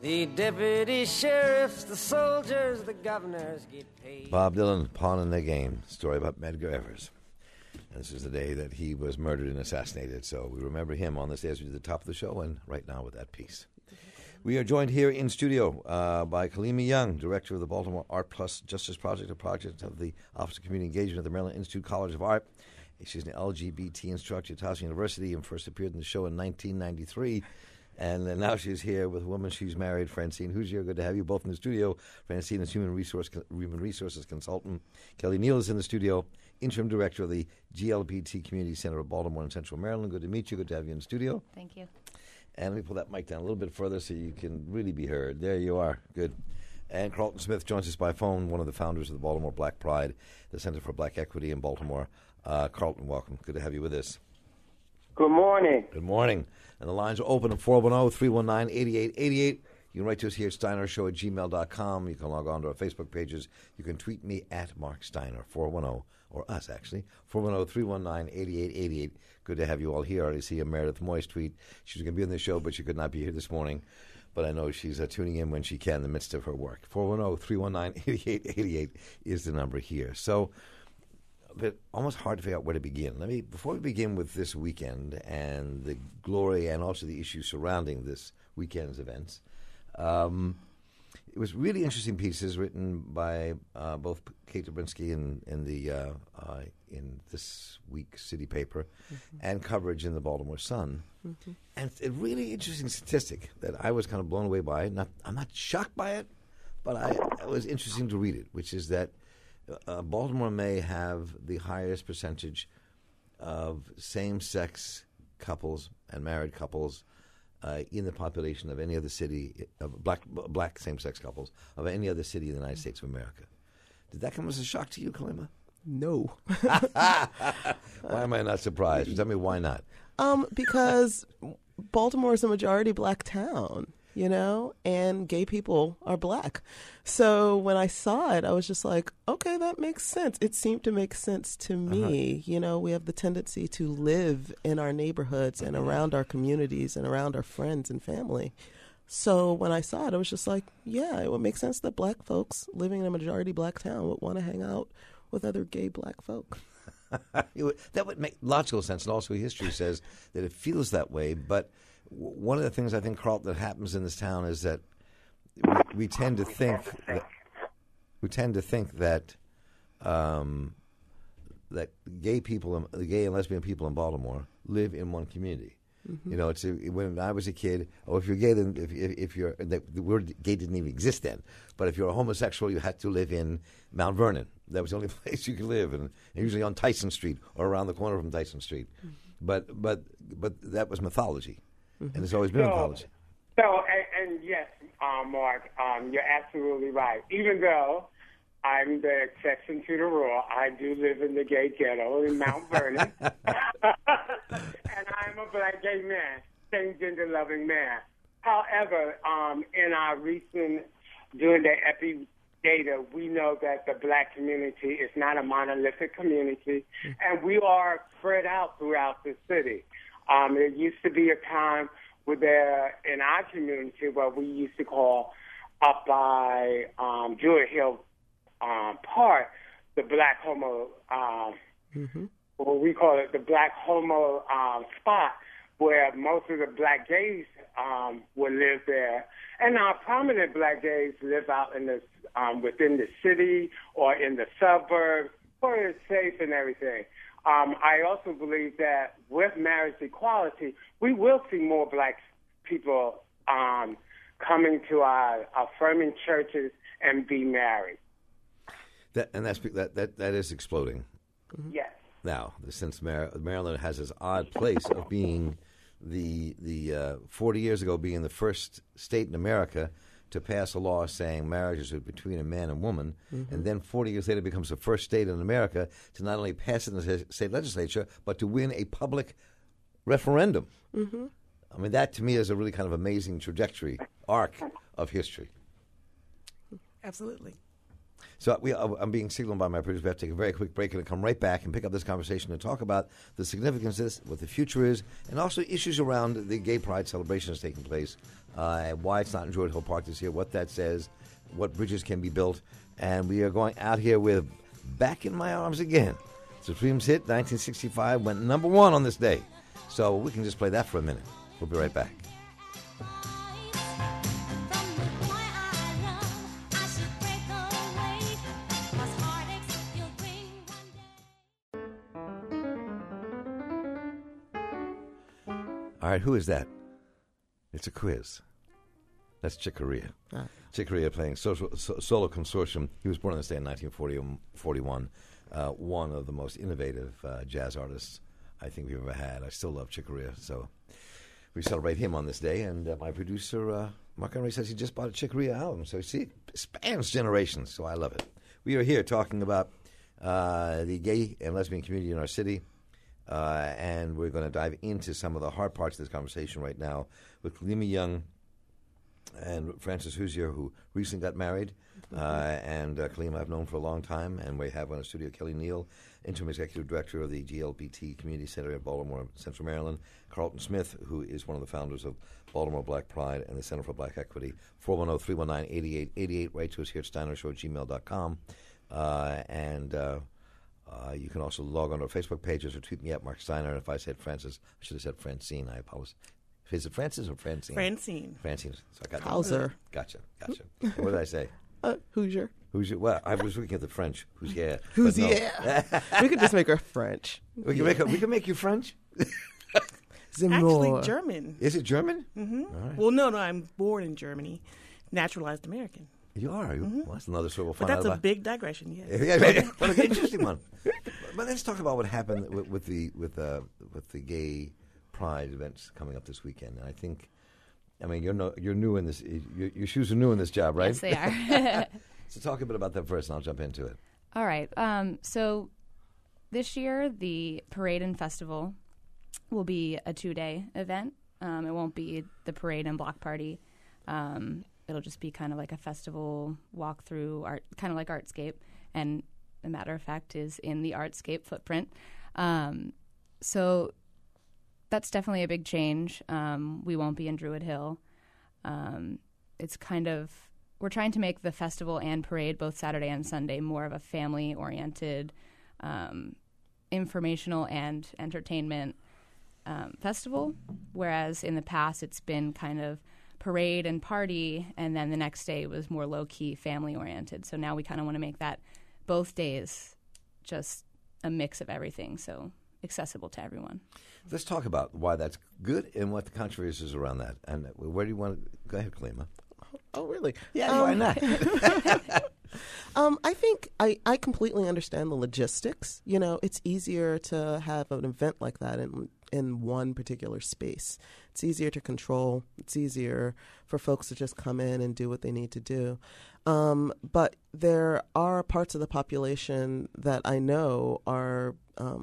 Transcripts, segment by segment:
The deputy sheriffs, the soldiers, the governors get paid. Bob Dylan, Pawn in the Game, story about Medgar Evers. And this is the day that he was murdered and assassinated, so we remember him on this day as we did the top of the show, and right now with that piece. We are joined here in studio by Kaleema Young, director of the Baltimore Art Plus Justice Project, a project of the Office of Community Engagement at the Maryland Institute College of Art. She's an LGBT instructor at Towson University and first appeared in the show in 1993. And now she's here with a woman she's married, Francine Hoosier. Good to have you both in the studio. Francine is human resources consultant. Kelly Neal is in the studio, interim director of the GLBT Community Center of Baltimore and Central Maryland. Good to meet you. Good to have you in the studio. Thank you. And let me pull that mic down a little bit further so you can really be heard. There you are. Good. And Carlton Smith joins us by phone, one of the founders of the Baltimore Black Pride, the Center for Black Equity in Baltimore. Carlton, welcome. Good to have you with us. Good morning. Good morning. And the lines are open at 410-319-8888. You can write to us here at steinershow@gmail.com. You can log on to our Facebook pages. You can tweet me at Mark Steiner, 410, or us actually, 410-319-8888. Good to have you all here. I already see a Meredith Moyes tweet. She's going to be on the show, but she could not be here this morning. But I know she's tuning in when she can in the midst of her work. 410-319-8888 is the number here. So, but almost hard to figure out where to begin. Before we begin with this weekend and the glory and also the issues surrounding this weekend's events, it was really interesting pieces written by both Kate Dobrinsky in this week's city paper and coverage in the Baltimore Sun. Mm-hmm. And it's a really interesting statistic that I was kind of blown away by. I'm not shocked by it, but it was interesting to read it, which is that Baltimore may have the highest percentage of same-sex couples and married couples in the population of any other city, black same-sex couples, of any other city in the United States of America. Did that come as a shock to you, Kaleema? No. Why am I not surprised? Tell me why not. Because Baltimore is a majority black town, you know, and gay people are black. So when I saw it, I was just like, okay, that makes sense. It seemed to make sense to me. Uh-huh. You know, we have the tendency to live in our neighborhoods and around our communities and around our friends and family. So when I saw it, I was just like, yeah, it would make sense that black folks living in a majority black town would want to hang out with other gay black folk. That would make logical sense, and also history says that it feels that way. But one of the things I think, Carlton, that happens in this town is that we tend to think that that gay people, the gay and lesbian people in Baltimore, live in one community. Mm-hmm. You know, when I was a kid, if you're gay, then if you're the word gay didn't even exist then. But if you're a homosexual, you had to live in Mount Vernon. That was the only place you could live, and usually on Tyson Street or around the corner from Tyson Street. Mm-hmm. But that was mythology, mm-hmm. and it's always been mythology. So yes, Mark, you're absolutely right. Even though I'm the exception to the rule, I do live in the gay ghetto in Mount Vernon. And I'm a black gay man, same-gender loving man. However, in our recent, during the EPI data, we know that the black community is not a monolithic community, and we are spread out throughout the city. There used to be a time where there, in our community, what we used to call up by Druid Hill Park, the black homo, what we call it, the black homo spot, where most of the black gays would live there. And our prominent black gays live out in the within the city or in the suburbs, where it's safe and everything. I also believe that with marriage equality, we will see more black people coming to our affirming churches and be married. That is exploding. Mm-hmm. Yes. Now, since Maryland has this odd place of being the 40 years ago being the first state in America to pass a law saying marriages are between a man and woman, mm-hmm. and then 40 years later becomes the first state in America to not only pass it in the state legislature, but to win a public referendum. Mm-hmm. I mean, that to me is a really kind of amazing trajectory, arc of history. Absolutely. So I'm being signaled by my producer. We have to take a very quick break and come right back and pick up this conversation and talk about the significance of this, what the future is, and also issues around the Gay Pride celebrations taking place, why it's not in Druid Hill Park this year, what that says, what bridges can be built. And we are going out here with Back in My Arms Again. Supreme's hit, 1965, went number 1 on this day. So we can just play that for a minute. We'll be right back. All right, who is that? It's a quiz. That's Chick Corea. Chick Corea playing Solo Consortium. He was born on this day in 1941. One of the most innovative jazz artists I think we've ever had. I still love Chick Corea, so we celebrate him on this day. And my producer, Mark Henry, says he just bought a Chick Corea album. So, see, it spans generations, so I love it. We are here talking about the gay and lesbian community in our city. And we're going to dive into some of the hard parts of this conversation right now with Kalima Young and Francis Hoosier, who recently got married. And Kalima I've known for a long time. And we have on the studio Kelly Neal, Interim Executive Director of the GLBT Community Center at Baltimore, Central Maryland. Carlton Smith, who is one of the founders of Baltimore Black Pride and the Center for Black Equity. 410-319-8888. Write to us here at steinershow@gmail.com. You can also log on to our Facebook pages or tweet me at Mark Steiner. And if I said Francis, I should have said Francine. I apologize. Is it Francis or Francine? Francine. So I got Hauser. Gotcha. What did I say? Hoosier. Hoosier. Well, I was looking at the French. Who's yeah? Who's yeah? We could just make her French. We can make you French. Actually, German. Is it German? Mm-hmm. Right. Well, no. I'm born in Germany, naturalized American. You are. Mm-hmm. Well, that's another sort of fun. But that's a big digression. Yes. Yeah, but an interesting one. But let's talk about what happened with the gay pride events coming up this weekend. And I think, you're new in this. Your shoes are new in this job, right? Yes, they are. So talk a bit about that first, and I'll jump into it. All right. So this year, the parade and festival will be a 2-day event. It won't be the parade and block party. It'll just be kind of like a festival walkthrough, art, kind of like Artscape, and a matter of fact is in the Artscape footprint. So that's definitely a big change. We won't be in Druid Hill. It's kind of, we're trying to make the festival and parade, both Saturday and Sunday, more of a family-oriented, informational and entertainment festival, whereas in the past it's been kind of parade and party, and then the next day was more low-key, family-oriented. So now we kind of want to make that both days just a mix of everything, so accessible to everyone. Let's talk about why that's good and what the controversy is around that. And where do you want to go ahead, Kalima? Oh, really? Yeah, why not? I think I completely understand the logistics. It's easier to have an event like that in one particular space. It's easier to control. It's easier for folks to just come in and do what they need to do. But there are parts of the population that I know are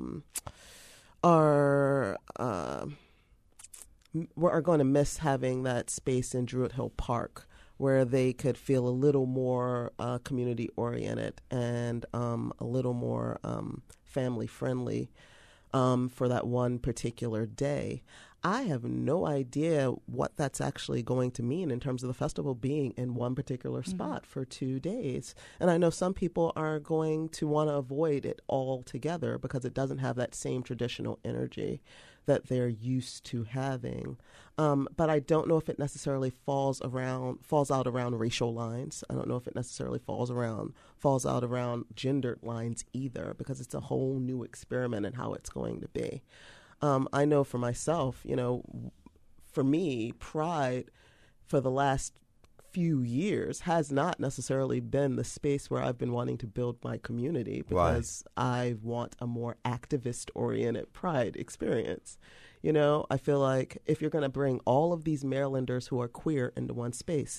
going to miss having that space in Druid Hill Park, where they could feel a little more community-oriented and a little more family-friendly for that one particular day. I have no idea what that's actually going to mean in terms of the festival being in one particular spot for 2 days. And I know some people are going to want to avoid it altogether because it doesn't have that same traditional energy that they're used to having. But I don't know if it necessarily falls out around racial lines. I don't know if it necessarily falls out around gendered lines either, because it's a whole new experiment in how it's going to be. I know for myself, for me, Pride for the last few years has not necessarily been the space where I've been wanting to build my community, because I want a more activist-oriented Pride experience. I feel like if you're going to bring all of these Marylanders who are queer into one space,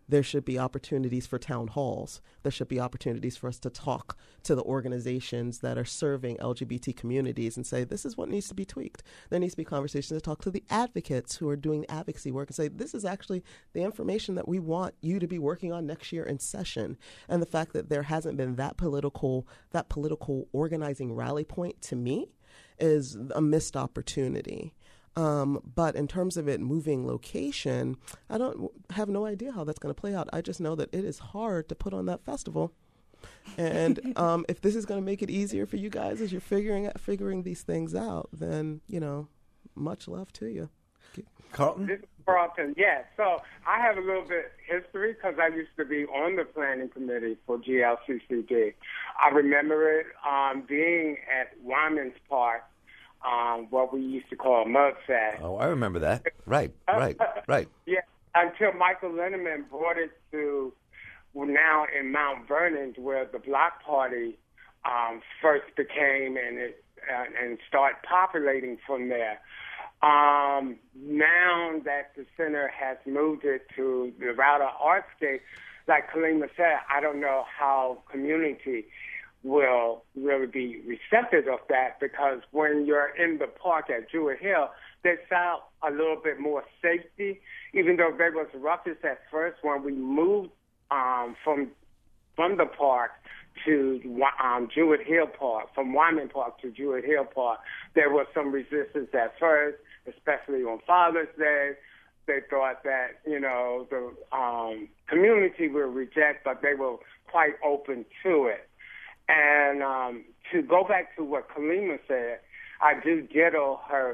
there should be opportunities for town halls. There should be opportunities for us to talk to the organizations that are serving LGBT communities and say, this is what needs to be tweaked. There needs to be conversations to talk to the advocates who are doing advocacy work and say, this is actually the information that we want you to be working on next year in session. And the fact that there hasn't been that political organizing rally point, to me, is a missed opportunity. But in terms of it moving location, I don't have no idea how that's going to play out. I just know that it is hard to put on that festival. And if this is going to make it easier for you guys as you're figuring these things out, then, much love to you. Carlton? This is Carlton, yes. So I have a little bit of history because I used to be on the planning committee for GLCCD. I remember it being at Wyman's Park, what we used to call Mudfest. Oh, I remember that. Right. Yeah, until Michael Linneman brought it to now in Mount Vernon, where the Block Party first became and started populating from there. Now that the center has moved it to the Router Artscape, like Kalima said, I don't know how community will really be receptive of that, because when you're in the park at Jewett Hill, they felt a little bit more safety, even though there was ruckus at first when we moved from the park to Jewett Hill Park, from Wyman Park to Jewett Hill Park. There was some resistance at first, especially on Father's Day. They thought that, the community will reject, but they were quite open to it. And to go back to what Kalima said, I do ditto her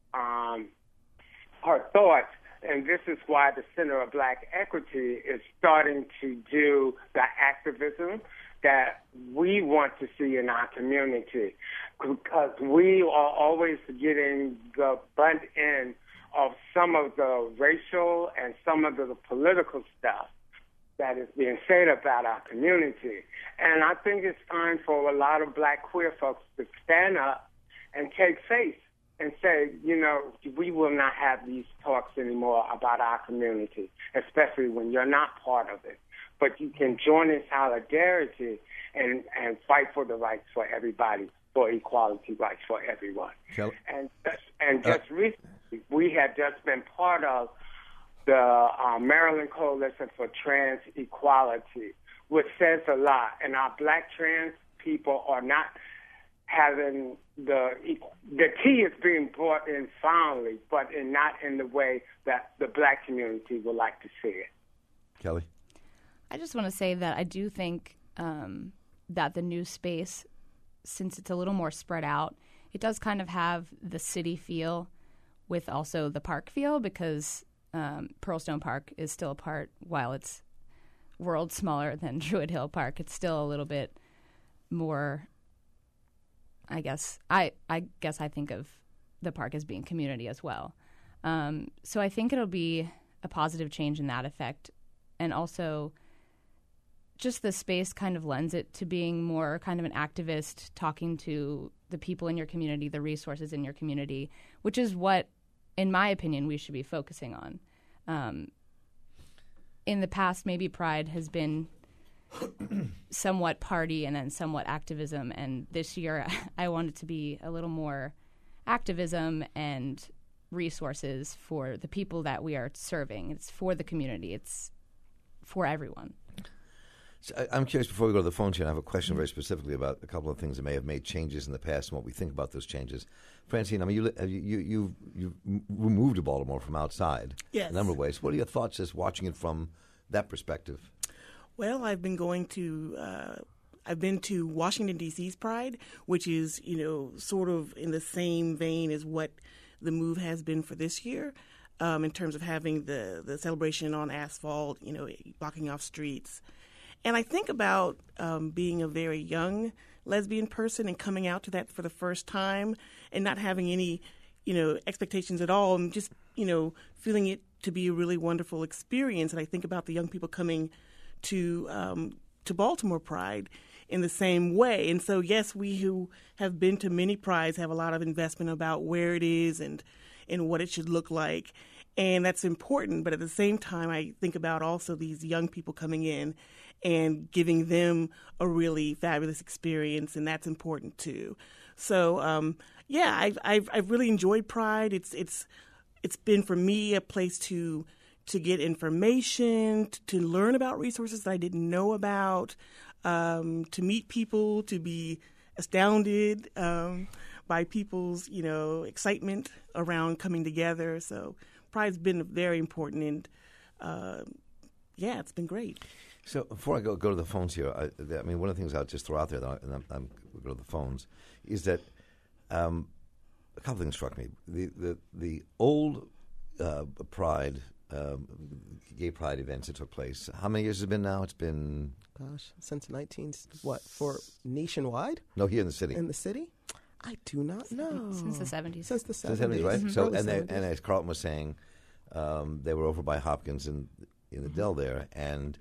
thoughts, and this is why the Center of Black Equity is starting to do the activism that we want to see in our community, because we are always getting the butt end of some of the racial and some of the political stuff that is being said about our community. And I think it's time for a lot of Black queer folks to stand up and take faith and say, we will not have these talks anymore about our community, especially when you're not part of it. But you can join in solidarity and fight for the rights for everybody, for equality rights for everyone. Shall- And just recently, we had just been part of the Maryland Coalition for Trans Equality, which says a lot. And our Black trans people are not having the tea is being brought in finally, but not in the way that the Black community would like to see it. Kelly? I just want to say that I do think that the new space, since it's a little more spread out, it does kind of have the city feel with also the park feel, because Pearlstone Park is still a part, while it's world smaller than Druid Hill Park, it's still a little bit more, I guess I think of the park as being community as well. So I think it'll be a positive change in that effect. And also just the space kind of lends it to being more kind of an activist, talking to the people in your community, the resources in your community, which is what, in my opinion, we should be focusing on. In the past, maybe Pride has been somewhat party and then somewhat activism, and this year I want it to be a little more activism and resources for the people that we are serving. It's for the community. It's for everyone. So I'm curious, before we go to the phone chain, I have a question very specifically about a couple of things that may have made changes in the past and what we think about those changes. Francine, I mean, you moved to Baltimore from outside Yes. in a number of ways. What are your thoughts as watching it from that perspective? Well, I've been to Washington, D.C.'s Pride, which is, sort of in the same vein as what the move has been for this year, in terms of having the celebration on asphalt, blocking off streets. And I think about being a very young lesbian person and coming out to that for the first time and not having any, expectations at all, and just, feeling it to be a really wonderful experience. And I think about the young people coming to Baltimore Pride in the same way. And so, yes, we who have been to many prides have a lot of investment about where it is and what it should look like. And that's important, but at the same time, I think about also these young people coming in and giving them a really fabulous experience, and that's important too. So, I've really enjoyed Pride. It's been for me a place to get information, to learn about resources that I didn't know about, to meet people, to be astounded by people's excitement around coming together. So Pride's been very important, and it's been great. So before I go to the phones here, I mean, one of the things I'll just throw out there, and we'll go to the phones, is that a couple things struck me. The old Pride, gay Pride events that took place, how many years has it been now? It's been... Gosh, since for nationwide? No, here in the city. In the city? I do not know. Since the 70s. Since the 70s. Since the 70s, right? Mm-hmm. So, Early and 70s. as Carlton was saying, they were over by Hopkins in the Dell there, and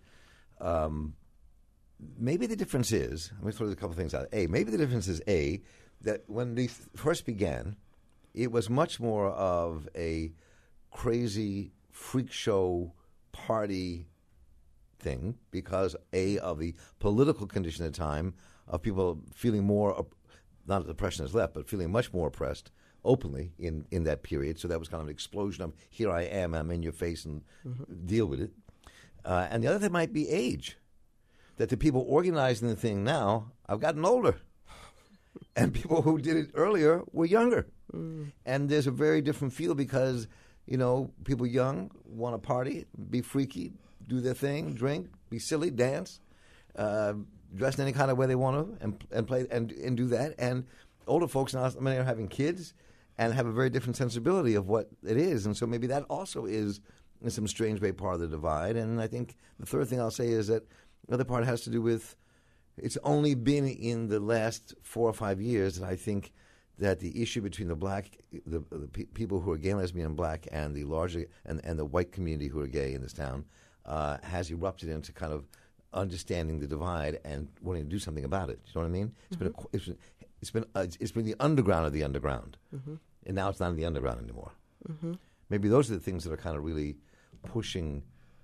maybe the difference is, let me throw a couple of things out. Maybe the difference is, that when these first began, it was much more of a crazy freak show party thing because, of the political condition at the time of people feeling more, not that oppression is left, but feeling much more oppressed openly in that period. So that was kind of an explosion of, here I am, I'm in your face, and deal with it. And the other thing might be age. That the people organizing the thing now have gotten older. And people who did it earlier were younger. And there's a very different feel because, people young want to party, be freaky, do their thing, drink, be silly, dance, dress in any kind of way they want to, and play and do that. And older folks now, many are having kids and have a very different sensibility of what it is. And so maybe that also is, in some strange way, part of the divide. And I think the third thing I'll say is that the other part has to do with, it's only been in the last 4 or 5 years that I think that the issue between the people who are gay, lesbian, and black, and the larger and the white community who are gay in this town has erupted into kind of understanding the divide and wanting to do something about it. You know what I mean? It's been the underground of the underground, and now it's not in the underground anymore. Maybe those are the things that are kind of really pushing.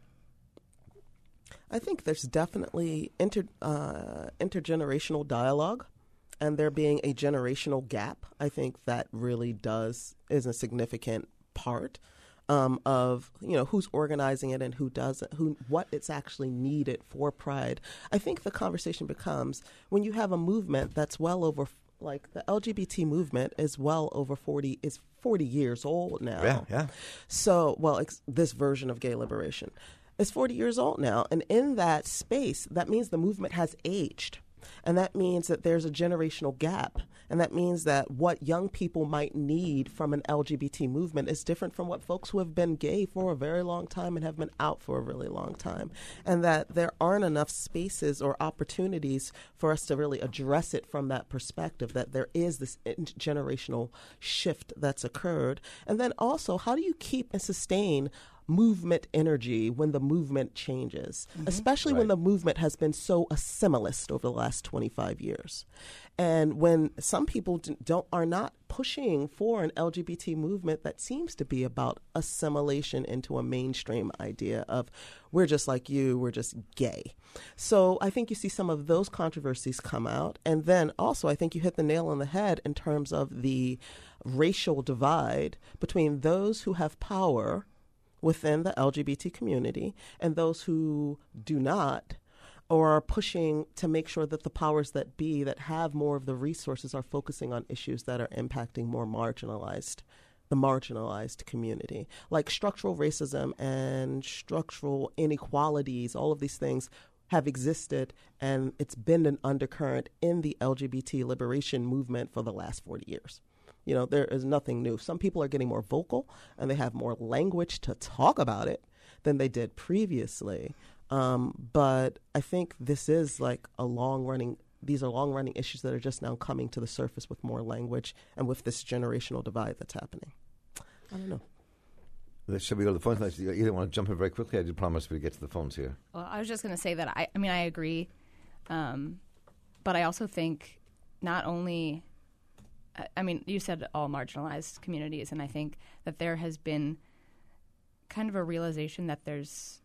I think there's definitely intergenerational dialogue, and there being a generational gap. I think that really is a significant part of who's organizing it and who doesn't, what it's actually needed for Pride. I think the conversation becomes when you have a movement that's well over, like the LGBT movement is well over 40 years old now. Yeah. So, this version of gay liberation is 40 years old now. And in that space, that means the movement has aged. And that means that there's a generational gap. And that means that what young people might need from an LGBT movement is different from what folks who have been gay for a very long time and have been out for a really long time. And that there aren't enough spaces or opportunities for us to really address it from that perspective, that there is this generational shift that's occurred. And then also, how do you keep and sustain movement energy when the movement changes, especially when the movement has been so assimilist over the last 25 years. And when some people are not pushing for an LGBT movement that seems to be about assimilation into a mainstream idea of we're just like you, we're just gay. So I think you see some of those controversies come out. And then also I think you hit the nail on the head in terms of the racial divide between those who have power within the LGBT community and those who do not, or are pushing to make sure that the powers that be that have more of the resources are focusing on issues that are impacting the marginalized community, like structural racism and structural inequalities. All of these things have existed, and it's been an undercurrent in the LGBT liberation movement for the last 40 years. There is nothing new. Some people are getting more vocal and they have more language to talk about it than they did previously. But I think this is like these are long-running issues that are just now coming to the surface with more language and with this generational divide that's happening. I don't know. Should we go to the phones? You didn't want to jump in very quickly. I did promise we'd get to the phones here. Well, I was just going to say that I agree. But I also think not only... you said all marginalized communities, and I think that there has been kind of a realization that there's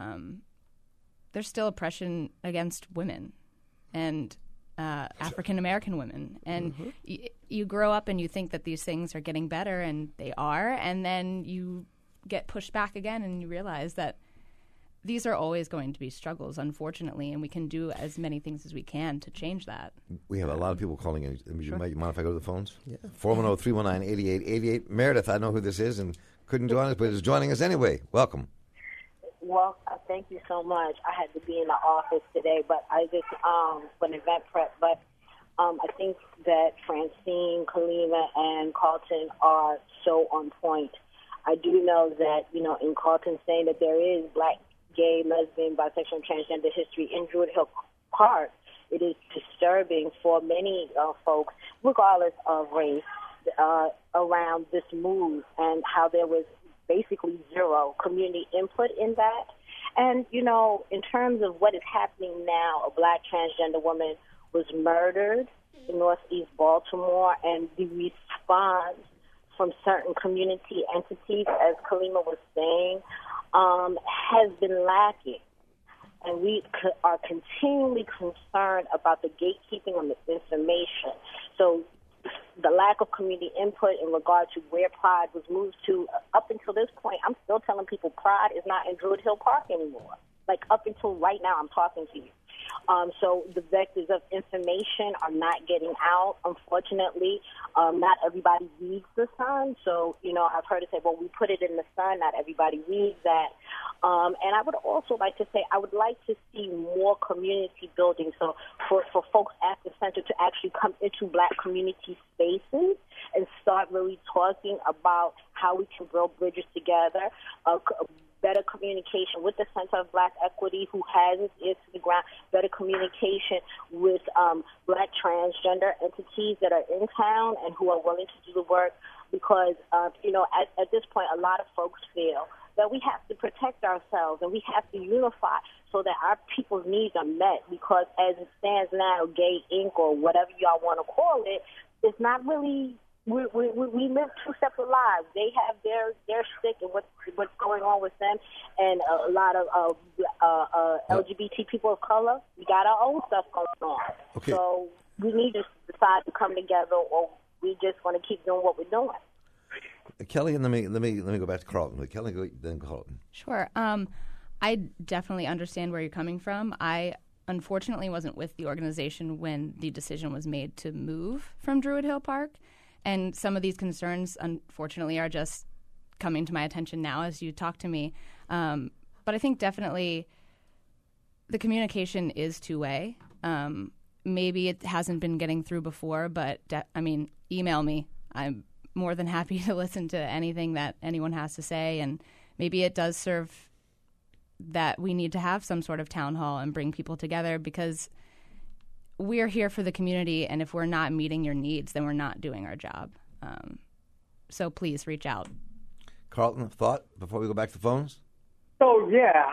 still oppression against women and African American women, and you grow up and you think that these things are getting better, and they are, and then you get pushed back again, and you realize that these are always going to be struggles, unfortunately, and we can do as many things as we can to change that. We have a lot of people calling in. You mind if I go to the phones? Yeah. 410-319-8888. Meredith, I know who this is and couldn't join us, but is joining us anyway. Welcome. Well, thank you so much. I had to be in the office today, but I just for an event prep. But I think that Francine, Kalima, and Carlton are so on point. I do know that, in Carlton saying that there is black, gay, lesbian, bisexual, and transgender history in Druid Hill Park, it is disturbing for many folks, regardless of race, around this move and how there was basically zero community input in that. And, in terms of what is happening now, a black transgender woman was murdered in Northeast Baltimore, and the response from certain community entities, as Kalima was saying, has been lacking. And we are continually concerned about the gatekeeping on this information. So the lack of community input in regard to where Pride was moved to, up until this point, I'm still telling people Pride is not in Druid Hill Park anymore. Like, up until right now, I'm talking to you. So the vectors of information are not getting out, unfortunately. Not everybody reads the Sun. So, I've heard it say, well, we put it in the Sun. Not everybody reads that. And I would also like to say I would like to see more community building. So for folks at the center to actually come into black community spaces and start really talking about how we can build bridges together, better communication with the Center of Black Equity, who has its ears to the ground, better communication with black transgender entities that are in town and who are willing to do the work, because, at this point, a lot of folks feel that we have to protect ourselves and we have to unify so that our people's needs are met, because as it stands now, Gay Inc. or whatever y'all want to call it, it's not really... We live two separate lives. They have their stick and what's going on with them, and a lot of LGBT people of color. We got our own stuff going on. Okay. So we need to decide to come together, or we just want to keep doing what we're doing. Kelly, and let me go back to Carlton. Kelly, then Carlton. Sure. I definitely understand where you're coming from. I unfortunately wasn't with the organization when the decision was made to move from Druid Hill Park. And some of these concerns, unfortunately, are just coming to my attention now as you talk to me. But I think definitely the communication is two-way. Maybe it hasn't been getting through before, but, email me. I'm more than happy to listen to anything that anyone has to say. And maybe it does serve that we need to have some sort of town hall and bring people together, because we're here for the community, and if we're not meeting your needs, then we're not doing our job. So please reach out. Carlton, thought before we go back to the phones? So, yeah,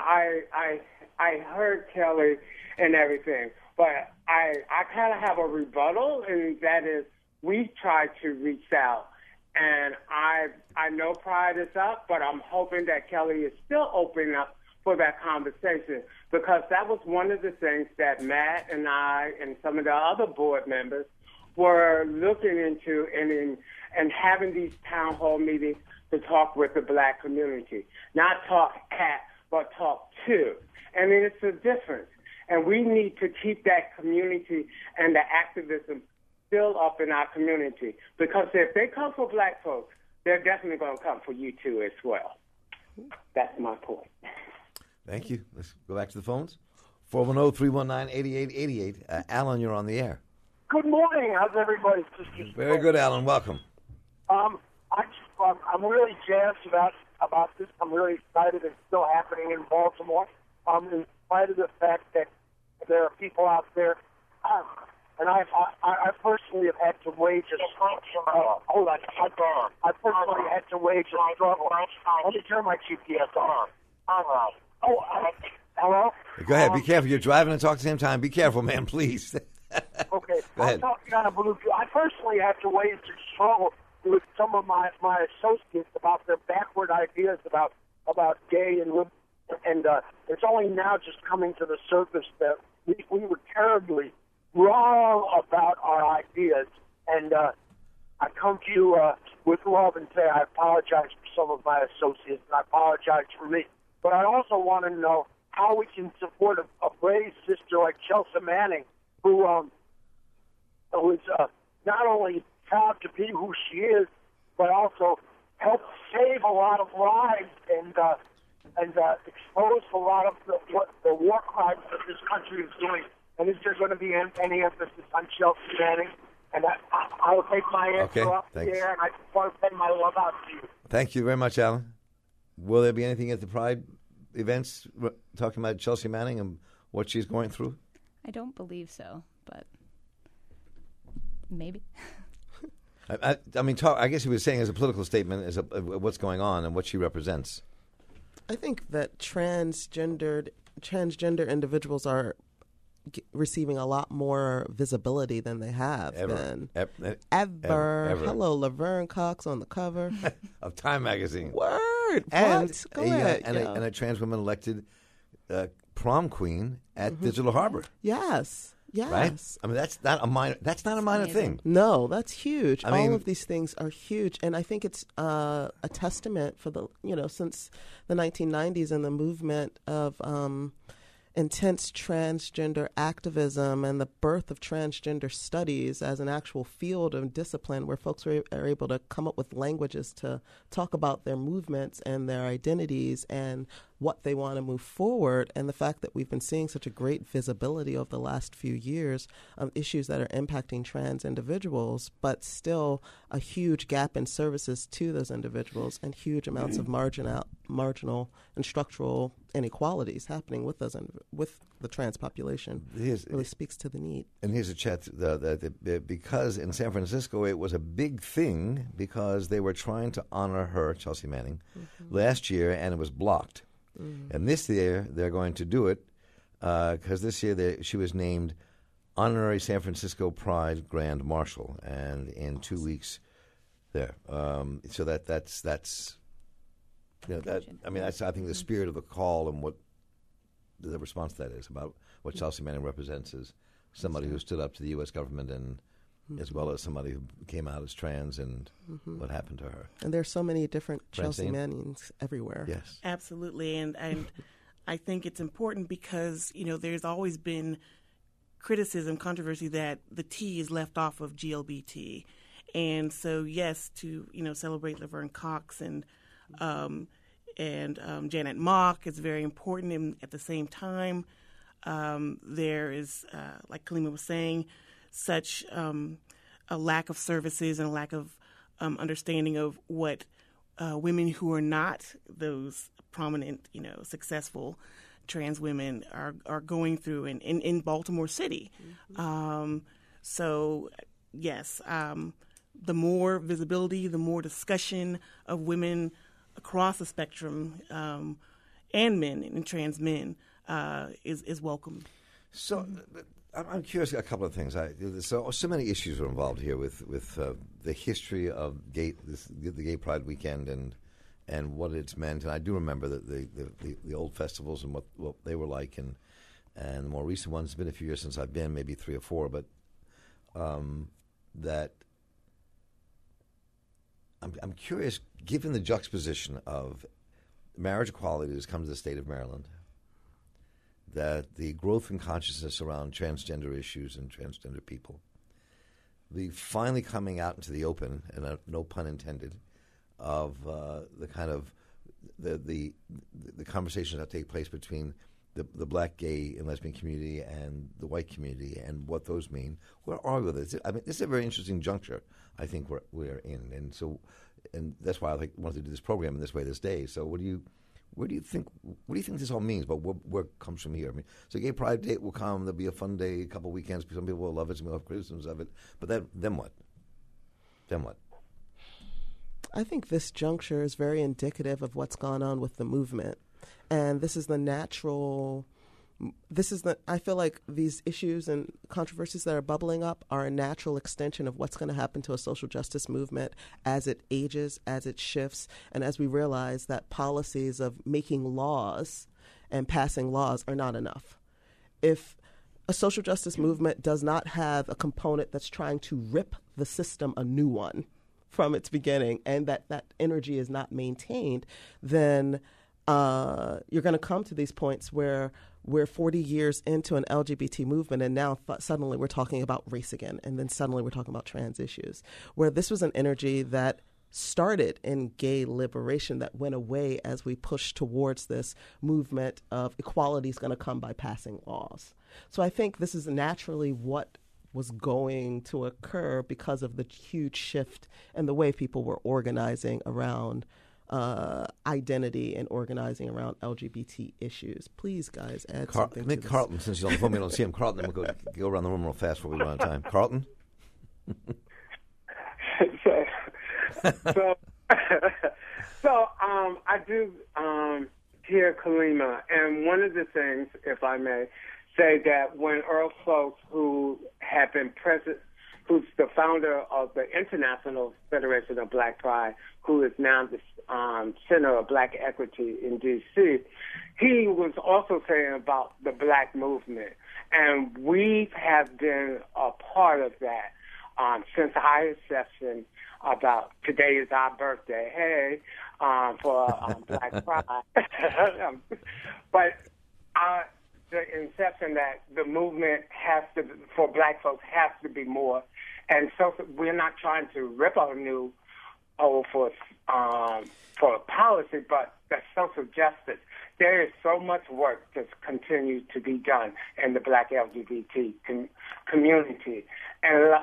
I heard Kelly and everything, but I kind of have a rebuttal, and that is we've tried to reach out, and I know Pride is up, but I'm hoping that Kelly is still open up for that conversation, because that was one of the things that Matt and I and some of the other board members were looking into and having these town hall meetings to talk with the black community. Not talk at, but talk to. And it's a difference. And we need to keep that community and the activism still up in our community, because if they come for black folks, they're definitely going to come for you too as well. That's my point. Thank you. Let's go back to the phones. 410-319-8888. Alan, you're on the air. Good morning. How's everybody? Very good, Alan. Welcome. I'm really jazzed about this. I'm really excited it's still happening in Baltimore. In spite of the fact that there are people out there, and I personally have had to wage a hold on. I personally had to wage a struggle. Let me turn my GPS on. All right. Oh, hello? Go ahead. Be careful. You're driving and talking at the same time. Be careful, man, please. Okay. Go ahead. I'm talking on a Bluetooth. I personally have to wage a struggle with some of my associates about their backward ideas about about gay and it's only now just coming to the surface that we were terribly wrong about our ideas. And I come to you with love and say I apologize for some of my associates, and I apologize for me. But I also want to know how we can support a brave sister like Chelsea Manning, who is not only proud to be who she is, but also helped save a lot of lives and expose a lot of the war crimes that this country is doing. And is there going to be any emphasis on Chelsea Manning? And I will take my answer off the air, and I want to send my love out to you. Thank you very much, Alan. Will there be anything at the Pride events talking about Chelsea Manning and what she's going through? I don't believe so, but maybe. I guess he was saying as a political statement as what's going on and what she represents. I think that transgender individuals are receiving a lot more visibility than they have been. Ever. Hello, Laverne Cox on the cover of Time magazine. Word. And Go ahead. And a trans woman elected prom queen at Digital Harbor. Yes. Right? I mean, that's not a minor thing. No, that's huge. All of these things are huge, and I think it's a testament for since the 1990s and the movement of intense transgender activism and the birth of transgender studies as an actual field of discipline where folks are able to come up with languages to talk about their movements and their identities and what they want to move forward. And the fact that we've been seeing such a great visibility over the last few years of issues that are impacting trans individuals, but still a huge gap in services to those individuals and huge amounts of marginal and structural inequalities happening with those with the trans population really speaks to the need. And here's a chat because in San Francisco it was a big thing because they were trying to honor her, Chelsea Manning, last year, and it was blocked. And this year they're going to do it because this year she was named Honorary San Francisco Pride Grand Marshal, and in 2 weeks there. So that's I think the spirit of the call and what the response to that is about what Chelsea Manning represents is somebody who stood up to the U.S. government and as well as somebody who came out as trans and what happened to her. And there's so many different Chelsea Mannings everywhere. Yes. Absolutely. And I think it's important because, there's always been criticism, controversy that the T is left off of GLBT. And so, yes, to, celebrate Laverne Cox and Janet Mock is very important. And at the same time, there is, like Kalima was saying, such a lack of services and a lack of understanding of what women who are not those prominent, successful trans women are going through in Baltimore City. So, yes, the more visibility, the more discussion of women across the spectrum and men and trans men is welcome. So I'm curious a couple of things. So many issues are involved here with the history of the Gay Pride weekend and what it's meant. And I do remember that the old festivals and what they were like, and the more recent ones. It's been a few years since I've been, maybe 3 or 4, but that I'm curious, given the juxtaposition of marriage equality that has come to the state of Maryland, that the growth in consciousness around transgender issues and transgender people, the finally coming out into the open, and no pun intended, of the kind of the conversations that take place between the black, gay, and lesbian community and the white community and what those mean. Where are we with this? I mean, this is a very interesting juncture, I think, we're in. And that's why I wanted to do this program in this way this day. So what do you think this all means? But where it comes from here? I mean, so Gay Pride Day will come. There'll be a fun day, a couple of weekends. Some people will love it. Some people will have criticisms of it. But then what? Then what? I think this juncture is very indicative of what's gone on with the movement. And this is the natural I feel like these issues and controversies that are bubbling up are a natural extension of what's going to happen to a social justice movement as it ages, as it shifts, and as we realize that policies of making laws and passing laws are not enough. If a social justice movement does not have a component that's trying to rip the system a new one from its beginning, and that energy is not maintained, then you're going to come to these points where we're 40 years into an LGBT movement, and now suddenly we're talking about race again, and then suddenly we're talking about trans issues, where this was an energy that started in gay liberation that went away as we pushed towards this movement of equality is going to come by passing laws. So I think this is naturally what was going to occur because of the huge shift in the way people were organizing around identity and organizing around LGBT issues. Please, guys, add something to this. Carlton, since he's on the phone, we don't see him. Carlton, we'll go around the room real fast before we run out of time. Carlton? So I do hear Kalima, and one of the things, if I may, say that when Earl Folks, who had been president, who's the founder of the International Federation of Black Pride, who is now the Center of Black Equity in D.C., he was also saying about the Black movement. And we have been a part of that since our inception about today is our birthday, hey, for Black Pride. But the inception that the movement has to, for Black folks, has to be more. And so we're not trying to rip our new for policy, but the social justice. There is so much work that continues to be done in the Black LGBT community, and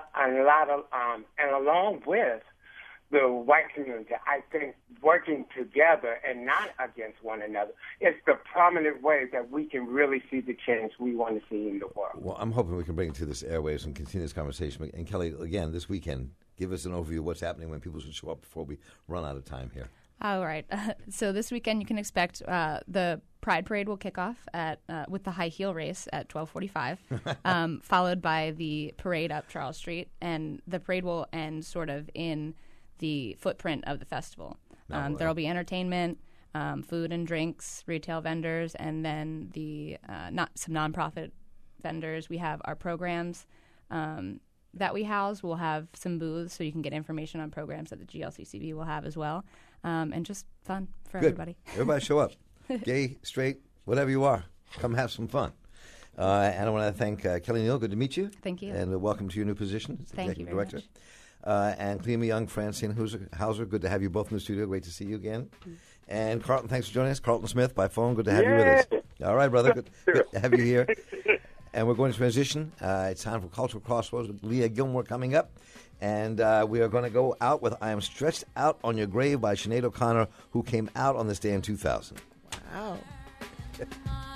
along with the white community, I think working together and not against one another is the prominent way that we can really see the change we want to see in the world. Well, I'm hoping we can bring it to this airwaves and continue this conversation. And Kelly, again, this weekend, give us an overview of what's happening when people should show up before we run out of time here. All right. So this weekend you can expect the Pride Parade will kick off with the high heel race at 12:45, followed by the parade up Charles Street, and the parade will end sort of in the footprint of the festival. There will be entertainment, food and drinks, retail vendors, and then some nonprofit vendors. We have our programs that we house. We'll have some booths so you can get information on programs that the GLCCB will have as well, and just fun for everybody. Everybody show up. Gay, straight, whatever you are. Come have some fun. And I want to thank Kelly Neal. Good to meet you. Thank you. And welcome to your new position as Thank you Executive very Director. much. And Kalima Young, Francine Hauser, good to have you both in the studio. Great to see you again. And Carlton, thanks for joining us. Carlton Smith by phone. Good to have you with us. All right, brother. Good to have you here. And we're going to transition. It's time for Cultural Crossroads with Leah Gilmore coming up. And we are going to go out with I Am Stretched Out on Your Grave by Sinead O'Connor, who came out on this day in 2000. Wow.